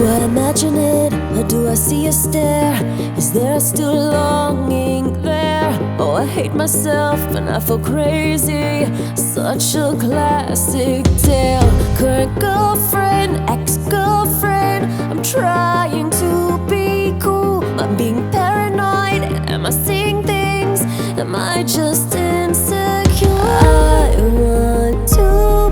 I imagine it, or do I see a stare? Is there still longing there? Oh, I hate myself and I feel crazy. Such a classic tale. Current girlfriend, ex-girlfriend. I'm trying to be cool. I'm being paranoid. Am I seeing things? Am I just insecure? I want to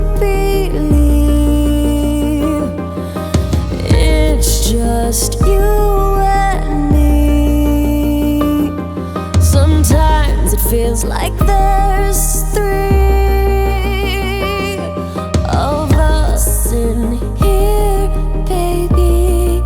believe it's just you and me. Sometimes it feels like there's three of us in here, baby.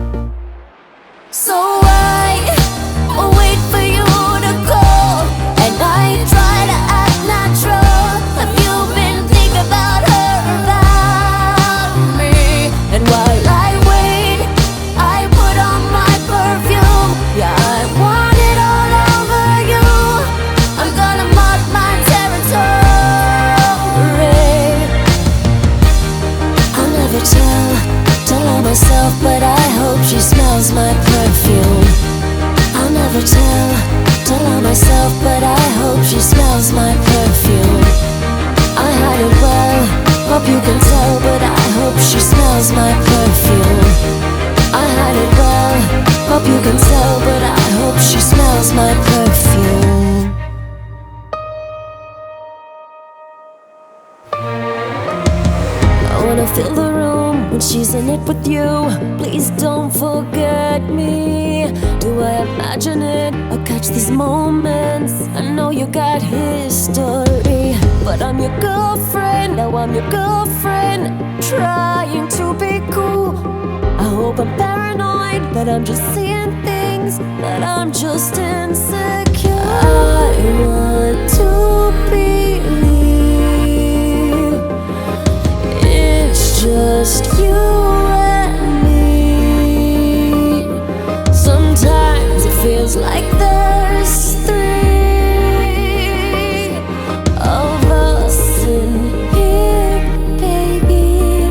So I wait for you to call, and I try to act natural. Have you been thinking about her, about me? And while I wait, I put on my perfume. Yeah, I want it all over you. I'm gonna mark my territory. I'll never tell her myself, but I hope she smells my perfume. I'll never tell her myself, but I hope she smells my perfume. I hide it well, hope you can tell, but I hope she smells my perfume. I hide it well, hope you can tell, but I hope she smells my perfume. I wanna fill the room when she's in it with you. Please don't forget me. Do I imagine it or catch these moments? I know you got history, but I'm your girlfriend. Now I'm your girlfriend, trying to be cool. I hope I'm paranoid, that I'm just seeing things, that I'm just insecure. I want to believe it's just you and me. Sometimes it feels like there's three of us in here, baby.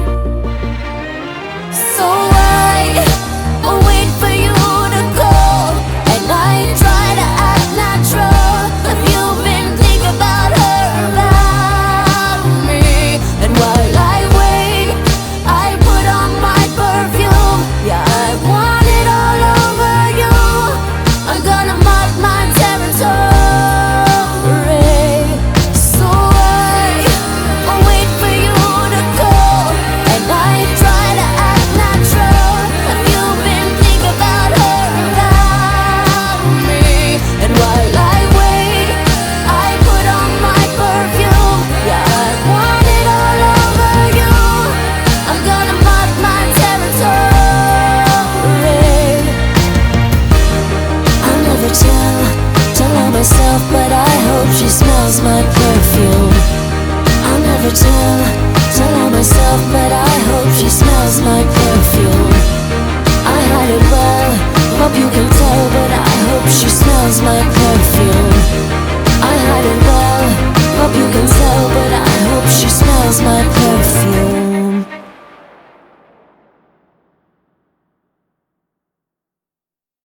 So I wait for you to call, and I try to act natural. Have you been thinking about her, about me? And while I wait, I put on my perfume. Yeah, I want it all over you. I'm gonna mark my territory. So I wait for you to call, and I try to act natural. Have you been thinking about her, about me? And while I wait, I put on my perfume. Yeah, I want it all over you. I'm gonna mark my territory. I'll never tell her myself, but I hope she smells my perfume. I'll never tell her myself, but I hope she smells my perfume. I hide it well, hope you can tell, but I hope she smells my perfume.